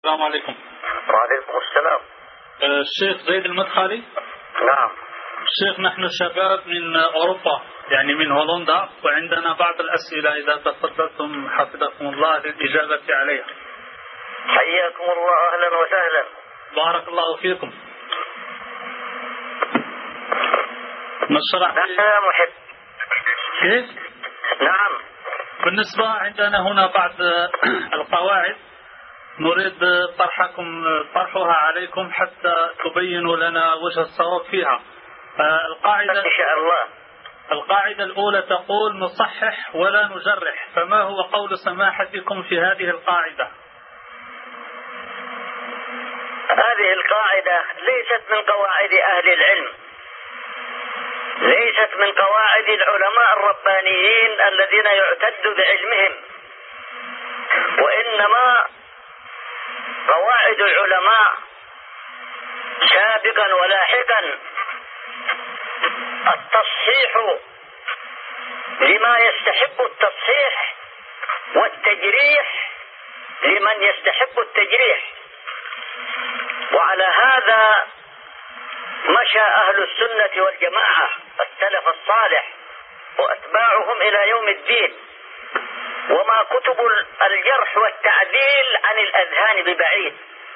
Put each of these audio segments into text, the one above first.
السلام عليكم. وعليكم السلام. الشيخ زيد المدخلي. نعم. الشيخ، نحن شباب من أوروبا، يعني من هولندا، وعندنا بعض الأسئلة إذا تفضلتم حفظكم الله للإجابة عليها. حياكم الله، أهلا وسهلا. بارك الله فيكم. نشرح. نعم محب. كيف؟ نعم. بالنسبة عندنا هنا بعض القواعد نريد طرحها عليكم حتى تبينوا لنا وجه الصواب فيها. القاعدة إن شاء الله. القاعدة الأولى تقول نصحح ولا نجرح، فما هو قول سماحتكم في هذه القاعدة؟ هذه القاعدة ليست من قواعد أهل العلم، ليست من قواعد العلماء الربانيين الذين يعتد بعلمهم، وإنما قواعد العلماء سابقا ولاحقا التصحيح لما يستحق التصحيح والتجريح لمن يستحق التجريح. وعلى هذا مشى أهل السنة والجماعة السلف الصالح وأتباعهم إلى يوم الدين، وما كتب الجرح والتعديل عن الأذهان ببعيد.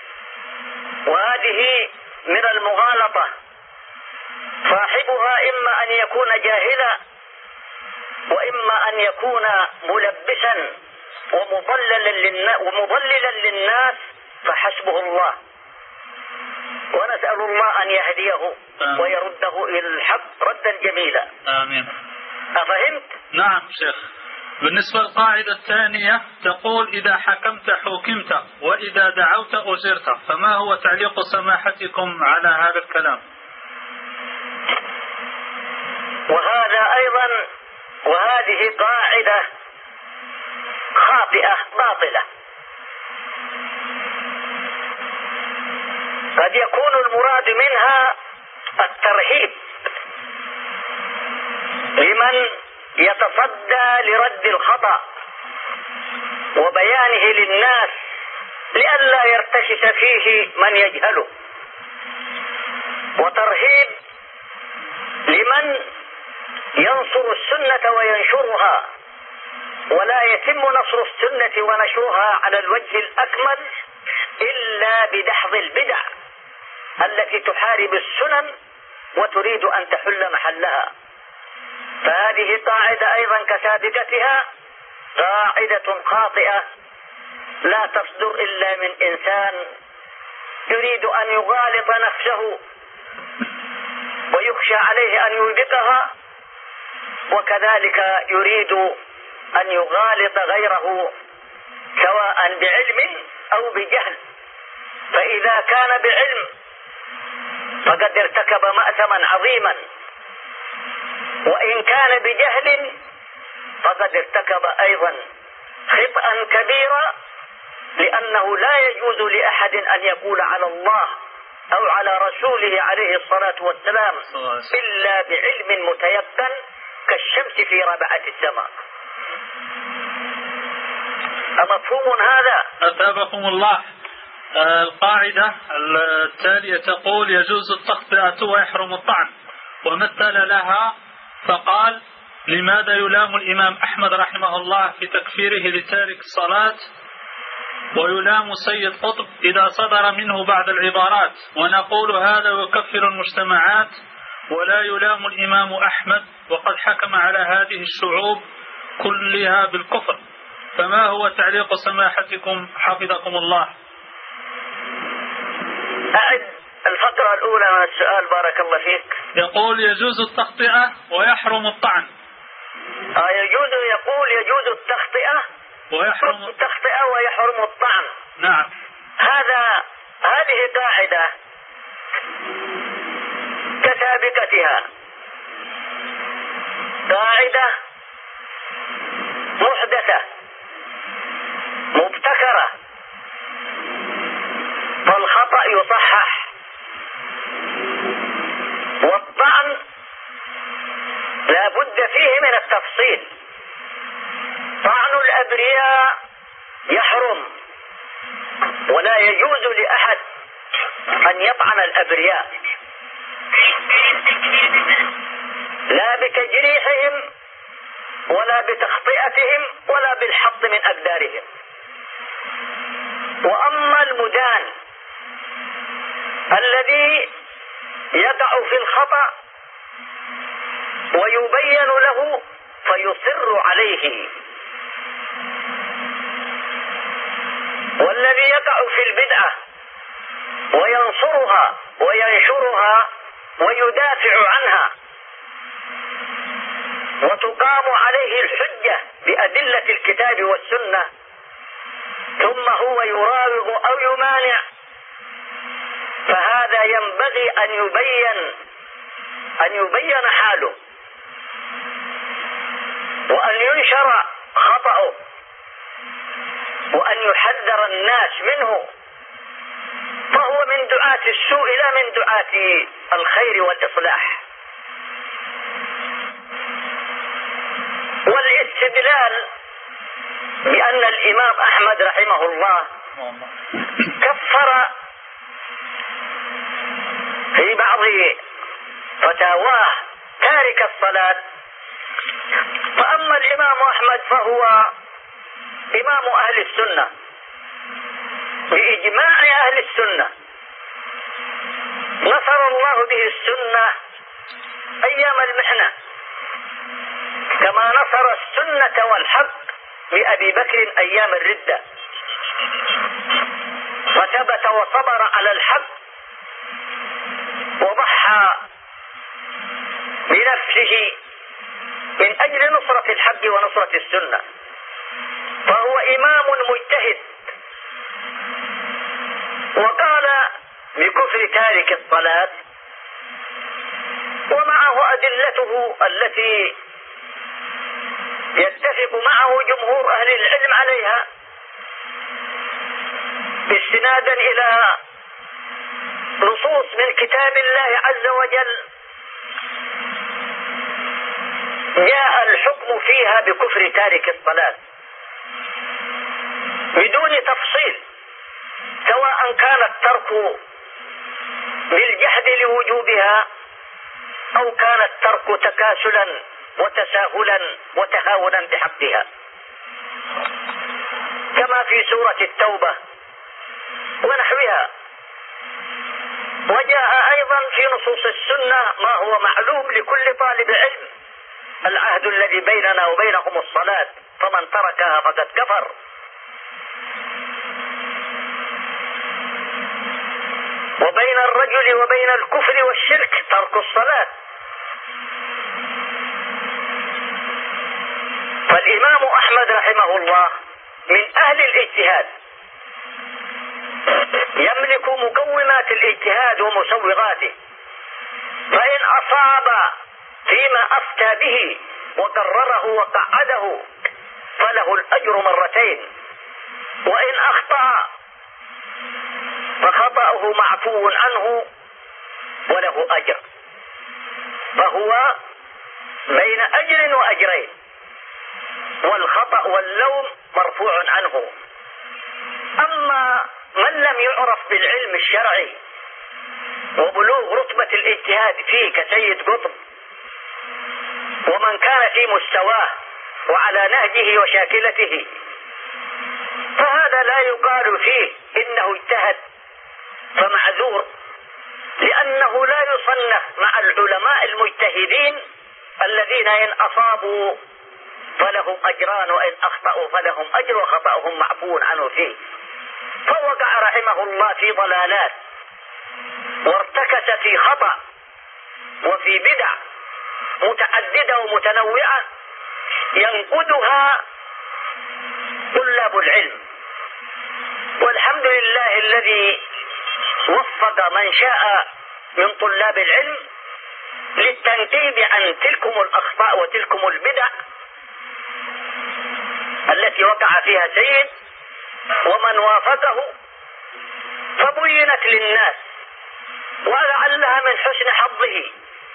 وهذه من المغالطة، صاحبها إما أن يكون جاهلا وإما أن يكون ملبسا ومضللا للناس، فحسبه الله، ونسأل الله أن يهديه ويرده إلى الحق ردا جميلا. آمين. أفهمت؟ نعم شيخ. بالنسبة للقاعدة الثانية تقول إذا حكمت حكمت وإذا دعوت أجرت، فما هو تعليق سماحتكم على هذا الكلام؟ وهذه قاعدة خاطئة باطلة. قد يكون المراد منها الترهيب لمن يتصدى لرد الخطأ وبيانه للناس لئلا يرتشش فيه من يجهله، وترهيب لمن ينصر السنة وينشرها، ولا يتم نصر السنة ونشرها على الوجه الأكمل إلا بدحض البدع التي تحارب السنن وتريد أن تحل محلها. فهذه قاعدة أيضا كسابقتها قاعدة خاطئة لا تصدر إلا من إنسان يريد أن يغالط نفسه ويخشى عليه أن يوبقها، وكذلك يريد أن يغالط غيره سواء بعلم أو بجهل. فإذا كان بعلم فقد ارتكب مأثما عظيما، وإن كان بجهل فقد ارتكب أيضا خطأ كبيرا، لأنه لا يجوز لأحد أن يقول على الله أو على رسوله عليه الصلاة والسلام إلا بعلم متيقن كالشمس في ربعة السماء. أمفهوم هذا؟ أثابكم الله. القاعدة التالية تقول يجوز التخطئة ويحرم الطعن، ومثل لها فقال لماذا يلام الإمام أحمد رحمه الله في تكفيره لتارك الصلاة ويلام سيد قطب إذا صدر منه بعض العبارات، ونقول هذا يكفر المجتمعات ولا يلام الإمام أحمد وقد حكم على هذه الشعوب كلها بالكفر. فما هو تعليق سماحتكم حفظكم الله؟ أعد الفقرة الأولى من السؤال بارك الله فيك. يقول يجوز التخطئة ويحرم الطعن. يقول يجوز التخطئة ويحرم الطعن. نعم. هذه قاعدة كسابقتها، قاعدة محدثة مبتكرة، فالخطأ يصحح، والطعن لا بد فيه من التفصيل. طعن الأبرياء يحرم ولا يجوز لأحد أن يطعن الأبرياء، لا بتجريحهم ولا بتخطئتهم ولا بالحط من أقدارهم. وأما المدان الذي يقع في الخطأ ويبين له فيصر عليه، والذي يقع في البدعة وينصرها وينشرها ويدافع عنها وتقام عليه الحجة بأدلة الكتاب والسنة، ثم هو يراوغ أو يمانع، فهذا ينبغي أن يبين حاله وأن ينشر خطأه وأن يحذر الناس منه، فهو من دعاة السوء لا من دعاة الخير والإصلاح. والاستدلال بأن الإمام أحمد رحمه الله كفر في بعض فتاواه تارك الصلاة، فأما الإمام أحمد فهو إمام أهل السنة بإجماع أهل السنة، نصر الله به السنة أيام المحنة كما نصر السنة والحق لأبي بكر أيام الردة، وثبت وصبر على الحق وضحى بنفسه من أجل نصرة الحق ونصرة السنة، فهو إمام مجتهد. وقال بكفر تارك الصلاة ومعه أدلته التي يتفق معه جمهور أهل العلم عليها استنادا إلى نصوص من كتاب الله عز وجل جاء الحكم فيها بكفر تارك الصلاة بدون تفصيل، سواء كان الترك بالجحد لوجوبها أو كان الترك تكاسلا وتساهلا وتهاونا بحقها، كما في سورة التوبة ونحوها. وجاء أيضا في نصوص السنة ما هو معلوم لكل طالب علم: العهد الذي بيننا وبينهم الصلاة، فمن تركها فقد كفر. وبين الرجل وبين الكفر والشرك ترك الصلاة. فالإمام أحمد رحمه الله من أهل الاجتهاد، يملك مقومات الاجتهاد ومسوغاته، فإن أصاب فيما أفتى به وقرره وقعده فله الأجر مرتين، وإن أخطأ فخطأه معفو عنه وله أجر، فهو بين أجر وأجرين، والخطأ واللوم مرفوع عنه. أما من لم يعرف بالعلم الشرعي وبلوغ رتبة الاجتهاد فيه كسيد قطب، ومن كان في مستواه وعلى نهجه وشاكلته، فهذا لا يقال فيه إنه اجتهد فمعذور، لأنه لا يصنف مع العلماء المجتهدين الذين إن أصابوا فلهم أجران وإن أخطأوا فلهم أجر وخطأهم معفو عنه فيه. فوقع رحمه الله في ضلالات وارتكس في خطأ وفي بدع متعددة ومتنوعة ينقدها طلاب العلم، والحمد لله الذي وفق من شاء من طلاب العلم للتنقيب عن تلكم الأخطاء وتلكم البدع التي وقع فيها سيد ومن وافقه، فبينت للناس، ولعلها من حسن حظه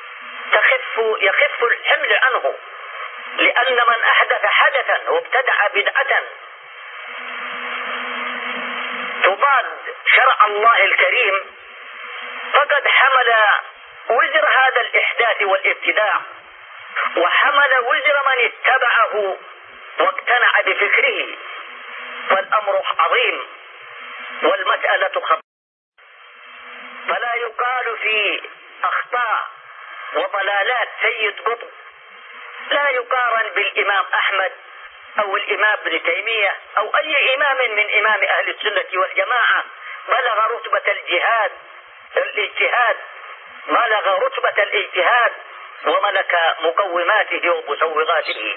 يخف الحمل عنه، لأن من أحدث حدثا وابتدع بدعة يضاد شرع الله الكريم فقد حمل وزر هذا الإحداث والابتداع، وحمل وزر من اتبعه واقتنع بفكره. فالأمر عظيم والمسألة خطيرة، فلا يقال في أخطاء وضلالات سيد قطب لا يقارن بالإمام أحمد أو الإمام ابن تيمية أو أي إمام من إمام أهل السنة والجماعة بلغ رتبة الاجتهاد، بلغ رتبة الاجتهاد وملك مقوماته ومسوغاته.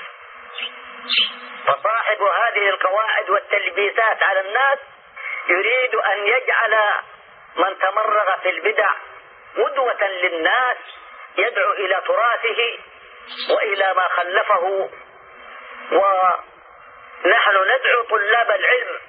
فصاحب هذه القواعد والتلبيسات على الناس يريد أن يجعل من تمرغ في البدع قدوة للناس، يدعو إلى تراثه وإلى ما خلفه. ونحن ندعو طلاب العلم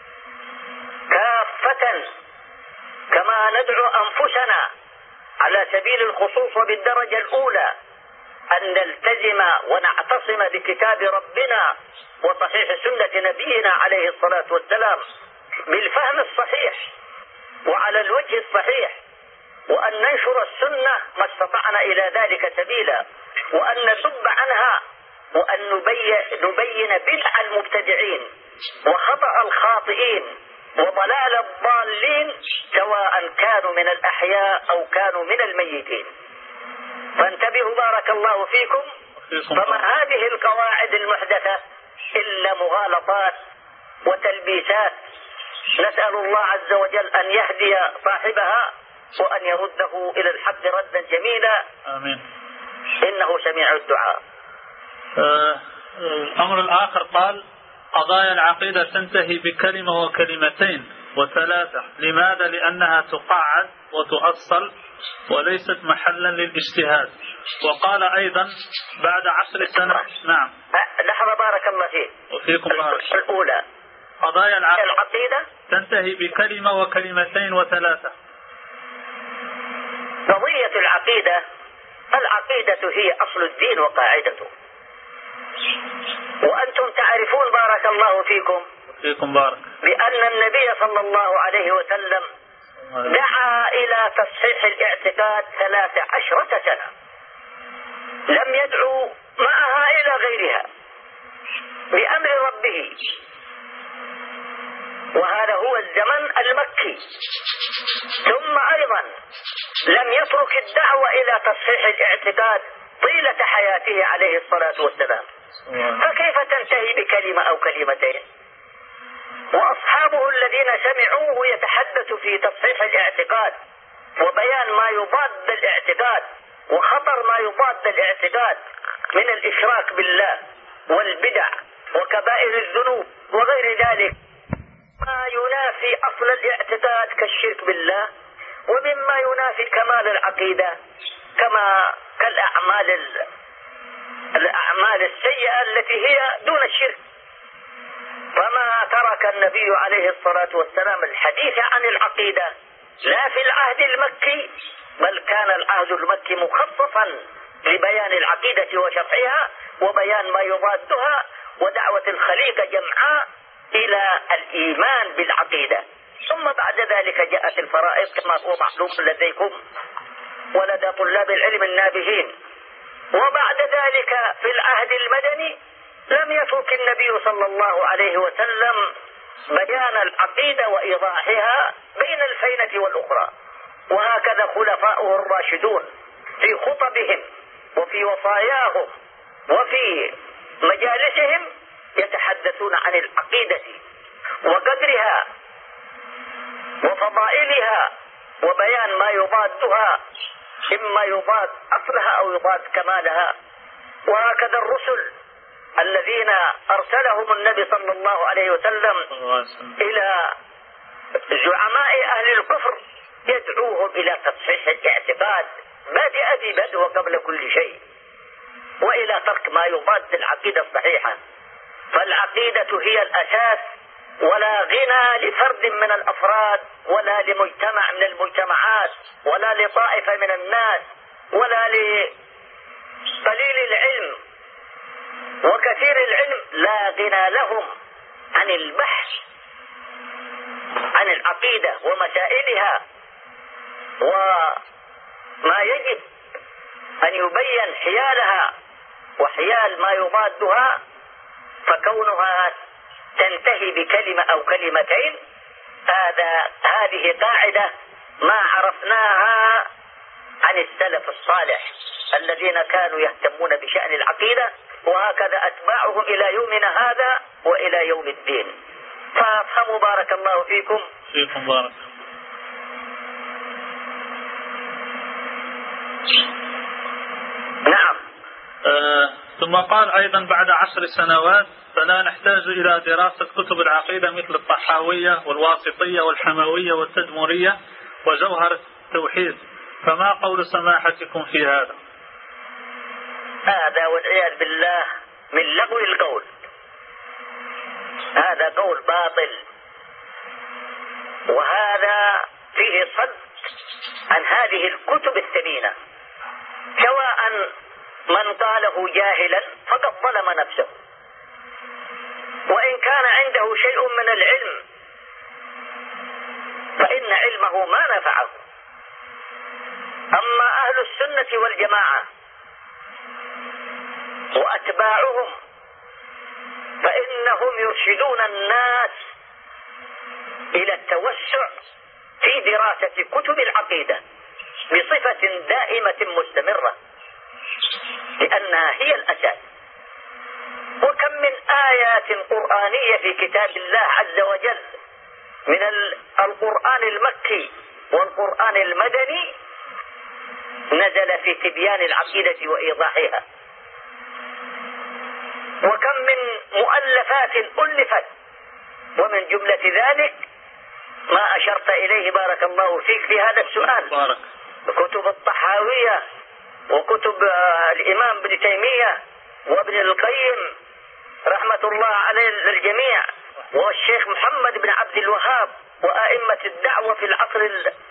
كافة كما ندعو أنفسنا على سبيل الخصوص وبالدرجة الأولى أن نلتزم ونعتصم بكتاب ربنا وصحيح سنة نبينا عليه الصلاة والسلام بالفهم الصحيح وعلى الوجه الصحيح، وأن ننشر السنة ما استطعنا إلى ذلك سبيلا، وأن نذب عنها، وأن نبين بدع المبتدعين وخطأ الخاطئين وضلال الضالين سواء كانوا من الأحياء أو كانوا من الميتين. فانتبهوا بارك الله فيكم. فما هذه القواعد المحدثة إلا مغالطات وتلبيسات، نسأل الله عز وجل أن يهدي صاحبها وأن يرده إلى الحق ردا جميلا. آمين. إنه سميع الدعاء. الأمر الآخر قال: قضايا العقيدة تنتهي بكلمة وكلمتين وثلاثة. لماذا؟ لأنها تقعد وتؤصل وليست محلا للاجتهاد. وقال أيضا بعد 10 سنة. نعم. لحظة بارك الله فيك. وفيكم بارك. الأولى قضايا العقيدة تنتهي بكلمة وكلمتين وثلاثة. قضية العقيدة هي أصل الدين وقاعدته، وأنتم تعرفون بارك الله فيكم بارك بأن النبي صلى الله عليه وسلم دعا إلى تصحيح الاعتقاد 13 سنة، لم يدعو معها إلى غيرها بأمر ربه، وهذا هو الزمن المكي. ثم أيضا لم يترك الدعوة إلى تصحيح الاعتقاد طيلة حياته عليه الصلاة والسلام، فكيف تنتهي بكلمة أو كلمتين؟ وأصحابه الذين سمعوه يتحدث في تصحيح الاعتقاد وبيان ما يضاد الاعتقاد وخطر ما يضاد الاعتقاد من الإشراك بالله والبدع وكبائر الذنوب وغير ذلك ما ينافي أصل الاعتقاد كالشرك بالله، ومما ينافي كمال العقيدة كالأعمال السيئة التي هي دون الشرك. فما ترك النبي عليه الصلاة والسلام الحديث عن العقيدة لا في العهد المكي، بل كان العهد المكي مخصصا لبيان العقيدة وشرحها وبيان ما يضادها ودعوة الخليقة جمعاء إلى الإيمان بالعقيدة. ثم بعد ذلك جاءت الفرائض كما هو معلوم لديكم ولدى طلاب العلم النابهين. وبعد ذلك في العهد المدني لم يترك النبي صلى الله عليه وسلم بيان العقيدة وإيضاحها بين الفينة والأخرى. وهكذا خلفاؤه الراشدون في خطبهم وفي وصاياهم وفي مجالسهم يتحدثون عن العقيدة وقدرها وفضائلها وبيان ما يضادها، إما يضاد أصلها أو يضاد كمالها. وهكذا الرسل الذين أرسلهم النبي صلى الله عليه وسلم إلى زعماء أهل الكفر يدعوهم إلى تصحيح الاعتقاد بدء وقبل كل شيء، وإلى ترك ما يضاد العقيدة الصحيحة. فالعقيدة هي الأساس، ولا غنى لفرد من الأفراد ولا لمجتمع من المجتمعات ولا لطائفة من الناس ولا لقليل العلم وكثير العلم، لا غنى لهم عن البحث عن العقيدة ومسائلها وما يجب أن يبين حيالها وحيال ما يضادها، فكونها تنتهي بكلمة أو كلمتين هذه قاعدة ما عرفناها عن السلف الصالح الذين كانوا يهتمون بشأن العقيدة، وهكذا أتباعهم إلى يومنا هذا وإلى يوم الدين. فافهموا بارك الله فيكم. فيكم بارك. نعم. ثم قال أيضا بعد 10 سنوات فلا نحتاج إلى دراسة كتب العقيدة مثل الطحاوية والواسطية والحموية والتدمرية وجوهر التوحيد، فما قول سماحتكم في هذا؟ هذا والعياذ بالله من لغو القول، هذا قول باطل، وهذا فيه صد عن هذه الكتب الثمينة، سواء من قاله جاهلا فقد ظلم نفسه، وإن كان عنده شيء من العلم فإن علمه ما نفعه. أما أهل السنة والجماعة وأتباعهم فإنهم يرشدون الناس إلى التوسع في دراسة كتب العقيدة بصفة دائمة مستمرة، لأنها هي الأساس. وكم من آيات قرآنية في كتاب الله عز وجل من القرآن المكي والقرآن المدني نزل في تبيان العقيدة وإيضاحها، وكم من مؤلفات ألفت، ومن جملة ذلك ما أشرت إليه بارك الله فيك في هذا السؤال بارك. كتب الطحاوية وكتب الإمام ابن تيمية وابن القيم رحمة الله عليه للجميع، والشيخ محمد بن عبد الوهاب وأئمة الدعوة في العصر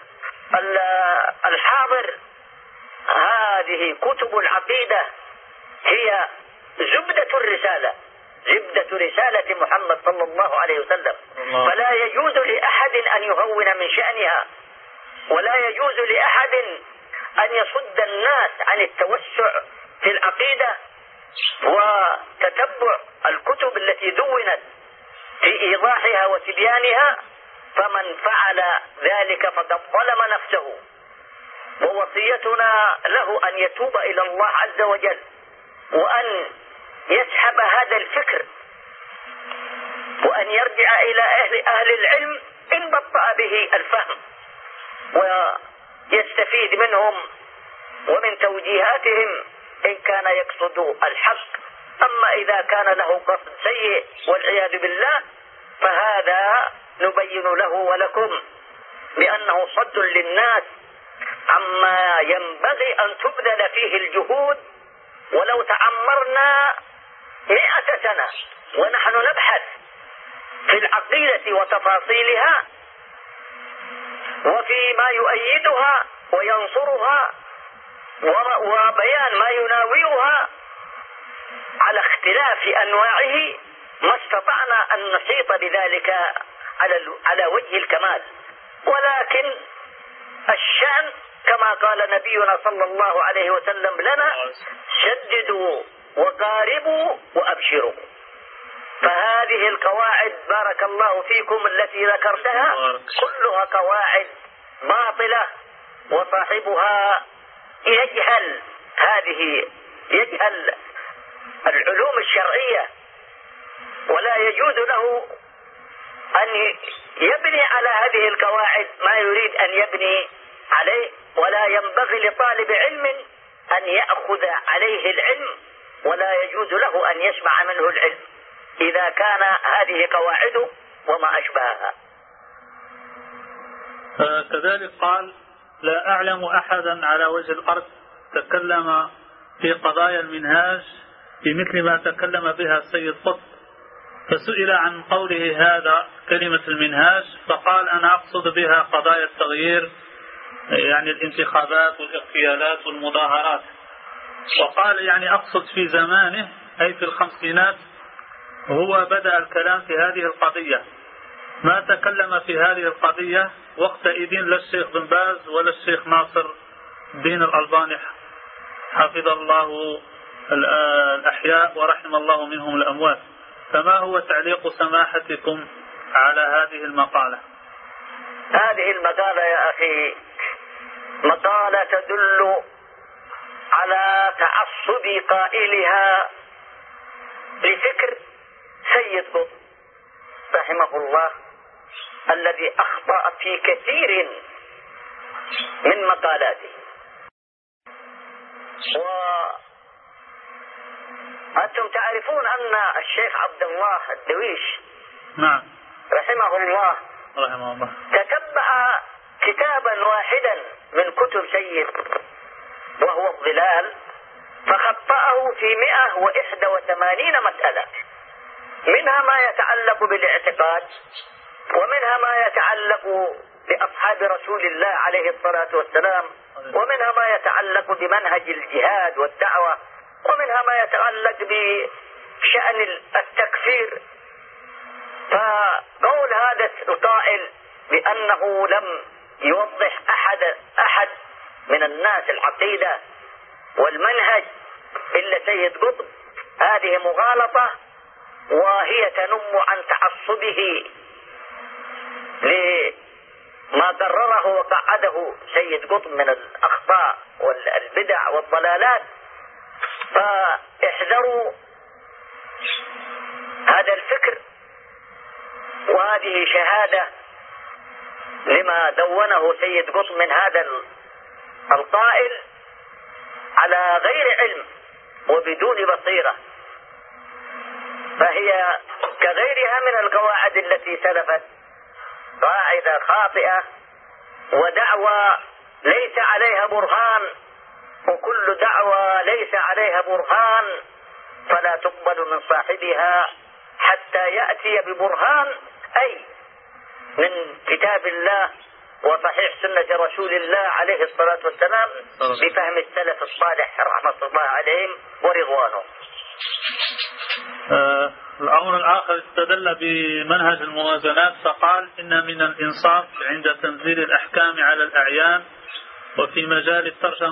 الحاضر. هذه كتب العقيدة هي زبدة الرسالة، زبدة رسالة محمد صلى الله عليه وسلم، فلا يجوز لأحد أن يهون من شأنها، ولا يجوز لأحد أن يصد الناس عن التوسع في العقيدة وتتبع الكتب التي دونت في إيضاحها وتبيانها، فمن فعل ذلك فقد ظلم نفسه. ووصيتنا له أن يتوب إلى الله عز وجل وأن يسحب هذا الفكر وأن يرجع إلى أهل العلم إن بطأ به الفهم ويستفيد منهم ومن توجيهاتهم إن كان يقصد الحق. أما إذا كان له قصد سيء والعياذ بالله فهذا نبين له ولكم بأنه صد للناس عما ينبغي أن تبذل فيه الجهود. ولو تعمرنا 100 سنة ونحن نبحث في العقيدة وتفاصيلها وفي ما يؤيدها وينصرها وبيان ما يناوئها على اختلاف أنواعه، ما استطعنا أن نحيط بذلك على وجه الكمال. ولكن الشأن كما قال نبينا صلى الله عليه وسلم لنا: شددوا وقاربوا وأبشروا. فهذه القواعد بارك الله فيكم التي ذكرتها كلها قواعد باطلة، وصاحبها يجهل العلوم الشرعية، ولا يجوز له أن يبني على هذه القواعد ما يريد أن يبني عليه، ولا ينبغي لطالب علم أن يأخذ عليه العلم، ولا يجوز له أن يسمع منه العلم إذا كان هذه قواعده وما أشبهها. كذلك قال: لا أعلم أحدا على وجه الأرض تكلم في قضايا المنهاج بمثل ما تكلم بها السيد قطب، فسئل عن قوله هذا كلمة المنهاج فقال: أنا أقصد بها قضايا التغيير، يعني الانتخابات والاغتيالات والمظاهرات. وقال: يعني أقصد في زمانه أي في الخمسينات هو بدأ الكلام في هذه القضية، ما تكلم في هذه القضية وقتئذ لا الشيخ بن باز ولا الشيخ ناصر الدين الألباني حفظ الله الأحياء ورحم الله منهم الأموات. فما هو تعليق سماحتكم على هذه المقالة؟ هذه المقالة يا أخي مقالة تدل على تعصب قائلها لفكر سيد قطب رحمه الله الذي أخطأ في كثير من مقالاته. وأنتم تعرفون أن الشيخ عبد الله الدويش نعم رحمه الله تتبع كتابا واحدا من كتب سيد وهو الظلال، فخطأه في 181 مسألة، منها ما يتعلق بالاعتقاد، ومنها ما يتعلق بأصحاب رسول الله عليه الصلاة والسلام، ومنها ما يتعلق بمنهج الجهاد والدعوة، ومنها ما يتعلق بشأن التكفير. فقول هذا القائل بأنه لم يوضح أحد من الناس العقيدة والمنهج إلا سيد قطب، هذه مغالطة، وهي تنم عن تعصبه لما قرره وقعده سيد قطب من الأخطاء والبدع والضلالات. فاحذروا هذا الفكر، وهذه شهادة لما دونه سيد قطب من هذا القائل على غير علم وبدون بصيرة، فهي كغيرها من القواعد التي سلفت، قاعدة خاطئة ودعوة ليس عليها برهان، وكل دعوة ليس عليها برهان فلا تقبل من صاحبها حتى يأتي ببرهان، أي من كتاب الله وصحيح سنة رسول الله عليه الصلاة والسلام بفهم السلف الصالح رحمة الله عليهم ورضوانه. الأمر الآخر استدل بمنهج الموازنات فقال إن من الإنصاف عند تنزيل الأحكام على الأعيان وفي مجال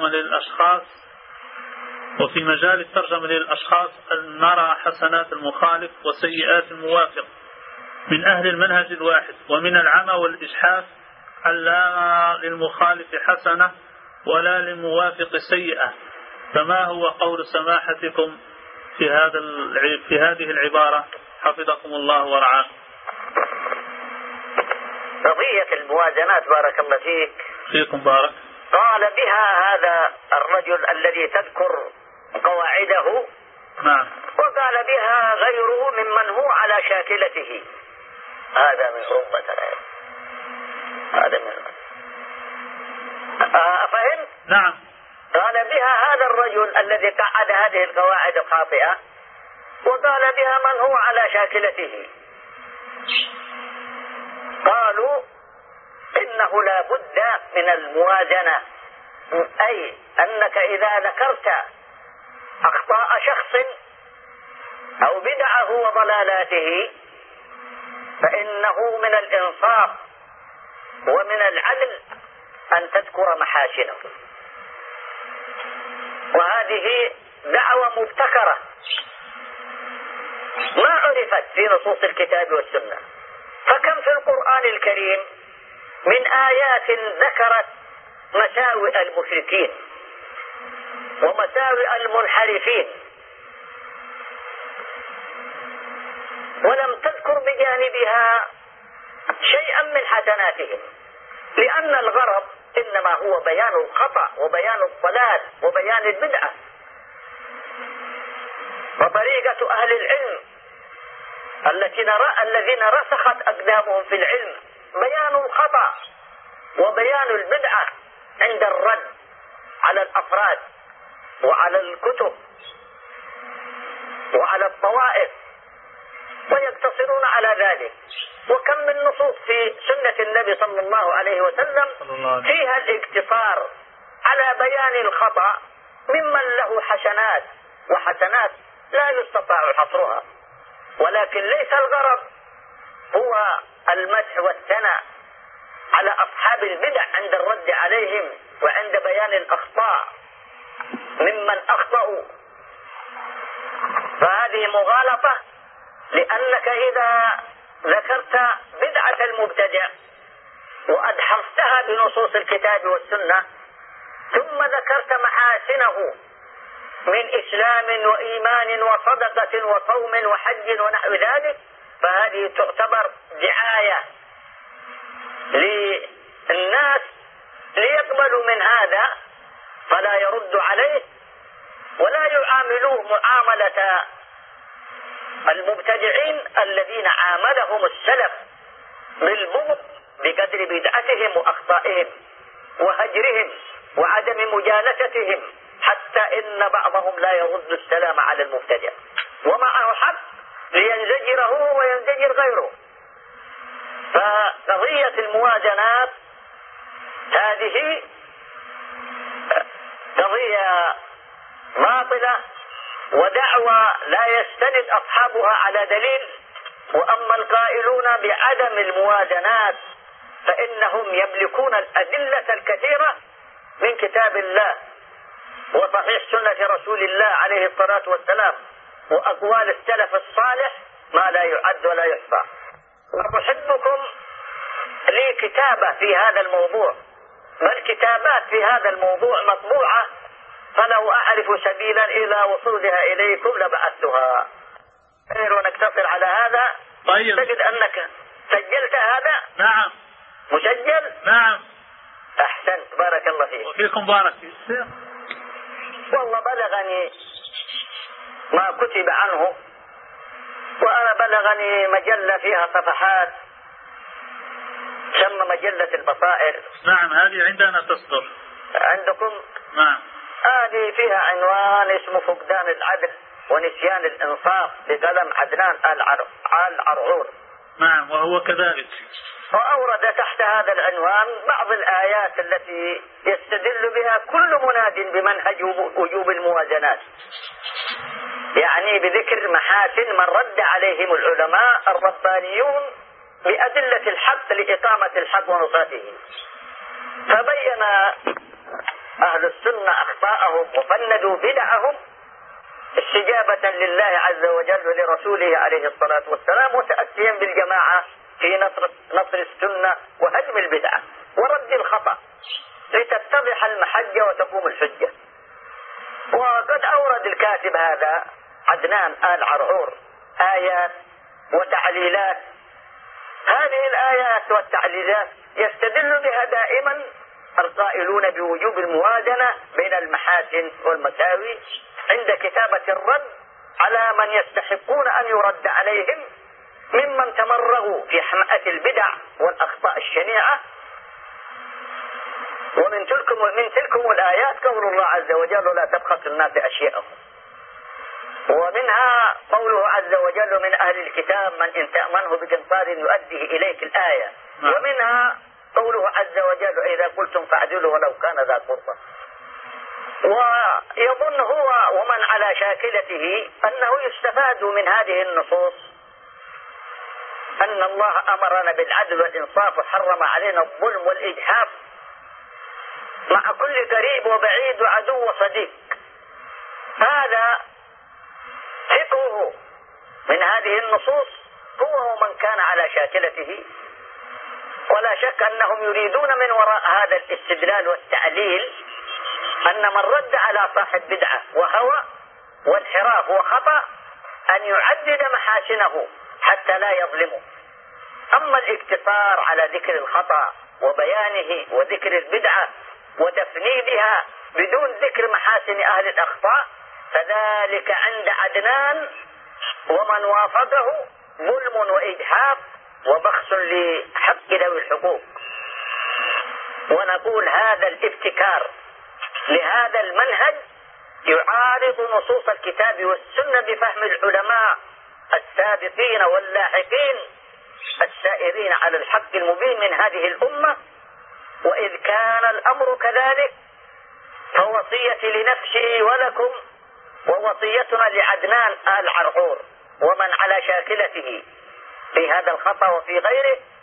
الترجمة للأشخاص أن نرى حسنات المخالف وسيئات الموافق من أهل المنهج الواحد، ومن العمى والإجحاف أن لا للمخالف حسنة ولا للموافق سيئة. فما هو قول سماحتكم في هذه العبارة حفظكم الله ورعاه؟ قضية الموازنات بارك الله فيكم بارك، قال بها هذا الرجل الذي تذكر قواعده، نعم، وقال بها غيره ممن هو على شاكلته. هذا من رمة هذا من فهمت؟ نعم. قال بها هذا الرجل الذي قعد هذه القواعد الخاطئة، وقال بها من هو على شاكلته. قالوا إنه لا بد من الموازنة، أي أنك إذا ذكرت أخطاء شخص أو بدعه وضلالاته فإنه من الإنصاف ومن العدل أن تذكر محاسنه. وهذه دعوة مبتكرة ما عرفت في نصوص الكتاب والسنة. فكم في القرآن الكريم من آيات ذكرت مساوئ المشركين ومساوئ المنحرفين، ولم تذكر بجانبها شيئا من حسناتهم، لأن الغرض إنما هو بيان الخطأ وبيان الضلال وبيان البدعة. وطريقة أهل العلم الذين رسخت أقدامهم في العلم بيان الخطأ وبيان البدعة عند الرد على الأفراد وعلى الكتب وعلى الطوائف، ويقتصرون على ذلك. وكم من نصوص في سنة النبي صلى الله عليه وسلم فيها الاقتصار على بيان الخطأ ممن له حسنات وحسنات لا يستطاع حصرها، ولكن ليس الغرض هو المدح والثناء على أصحاب البدع عند الرد عليهم وعند بيان الأخطاء ممن أخطأوا، فهذه مغالطة، لأنك إذا ذكرت بدعة المبتدع وأدحضتها بنصوص الكتاب والسنة ثم ذكرت محاسنه من إسلام وإيمان وصدقة وصوم وحج ونحو ذلك، فهذه تعتبر دعاية للناس ليقبلوا من هذا، فلا يرد عليه ولا يعاملوه معاملة المبتدعين الذين عاملهم السلف بالبغض بقدر بدعتهم وأخطائهم وهجرهم وعدم مجالستهم، حتى إن بعضهم لا يرد السلام على المبتدع ومعه حق لينزجره وينزجر غيره. فقضية الموازنات هذه قضية باطلة ودعوة لا يستند أصحابها على دليل. وأما القائلون بعدم الموازنات فإنهم يملكون الأدلة الكثيرة من كتاب الله وصحيح سنة رسول الله عليه الصلاة والسلام وأقوال السلف الصالح ما لا يعد ولا يحصى. أحبكم لي كتابة في هذا الموضوع، بل كتابات في هذا الموضوع مطبوعة، فلو أعرف سبيلا إلى وصولها إليكم لبعثتها. ونقتصر على هذا. طيب. تجد أنك سجلت هذا؟ نعم. مسجل؟ نعم. أحسنت، بارك الله فيك. وفيكم بارك. والله بلغني ما كتب عنه، وأنا بلغني مجلة فيها صفحات تسمى مجلة البصائر. نعم، هذه عندنا تصدر. عندكم؟ نعم. هذه فيها عنوان اسمه فقدان العدل ونسيان الإنصاف بقلم عدنان آل عرعور. نعم، وهو كذلك. وأورد تحت هذا العنوان بعض الآيات التي يستدل بها كل مناد بمنهج وجوب الموازنات، يعني بذكر محاسن من رد عليهم العلماء الربانيون بأدلة الحق لإقامة الحق ونصرته. فبين أهل السنة أخطاءهم وفندوا بدعهم استجابة لله عز وجل ولرسوله عليه الصلاة والسلام، وتأسيا بالجماعة في نصر السنة وهدم البدعة ورد الخطأ لتتضح المحجة وتقوم الحجة. وقد أورد الكاتب هذا عدنان آل عرعور آيات وتعليلات. هذه الآيات والتعليلات يستدل بها دائما القائلون بوجوب الموازنة بين المحاسن والمساوي عند كتابة الرد على من يستحقون أن يرد عليهم ممن تمرغوا في حمأة البدع والأخطاء الشنيعة. ومن تلكم الآيات قول الله عز وجل لا تبخسوا الناس أشياءهم، ومنها قوله عز وجل من أهل الكتاب من إن تأمنه بقنطار يؤديه إليك الآية. ومنها قوله عز وجل إذا قلتم فاعدلوا ولو كان ذا قربى. ويظن هو ومن على شاكلته أنه يستفاد من هذه النصوص أن الله أمرنا بالعدل والإنصاف وحرم علينا الظلم والإجحاف مع كل قريب وبعيد وعدو وصديق. هذا فقهه من هذه النصوص هو ومن كان على شاكلته. ولا شك أنهم يريدون من وراء هذا الاستدلال والتعليل أن من رد على صاحب بدعة وهوى وانحراف وخطأ أن يعدد محاسنه حتى لا يظلمه. أما الاقتصار على ذكر الخطأ وبيانه وذكر البدعة وتفنيدها بدون ذكر محاسن أهل الأخطاء فذلك عند عدنان ومن وافقه ظلم وإجحاف وبخس لحق ذوي الحقوق. ونقول هذا الابتكار لهذا المنهج يعارض نصوص الكتاب والسنة بفهم العلماء السابقين واللاحقين السائرين على الحق المبين من هذه الأمة. وإذ كان الأمر كذلك فوصيتي لنفسي ولكم ووصيتنا لعدنان آل عرعور ومن على شاكلته في هذا الخطأ وفي غيره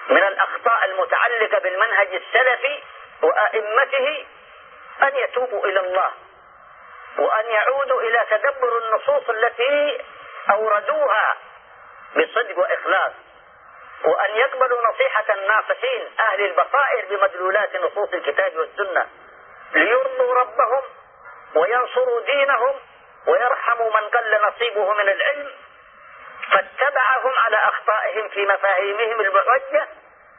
من الأخطاء المتعلقة بالمنهج السلفي وأئمته أن يتوبوا إلى الله، وأن يعودوا إلى تدبر النصوص التي أوردوها بصدق وإخلاص، وأن يقبلوا نصيحة الناصحين أهل البصائر بمدلولات نصوص الكتاب والسنة ليرضوا ربهم وينصروا دينهم ويرحموا من قل نصيبه من العلم فاتبعهم على أخطائهم في مفاهيمهم المعوجة.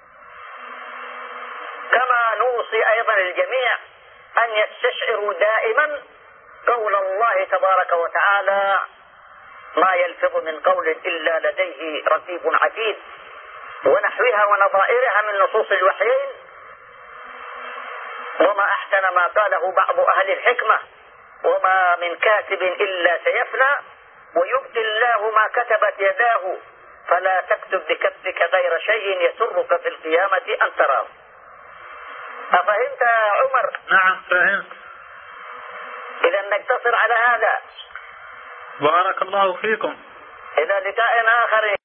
كما نوصي أيضا الجميع أن يستشعروا دائما قول الله تبارك وتعالى: ما يلفظ من قول إلا لديه رقيب عتيد، ونحوها ونظائرها من نصوص الوحيين. وما أحسن ما قاله بعض أهل الحكمة: وما من كاتب إلا سيفنى، ويبدي الله ما كتبت يداه، فلا تكتب بكتبك غير شيء يسرك في القيامة أن تراه. أفهمت يا عمر؟ نعم فهمت. إذا نقتصر على هذا. بارك الله فيكم. إلى لقاء آخر.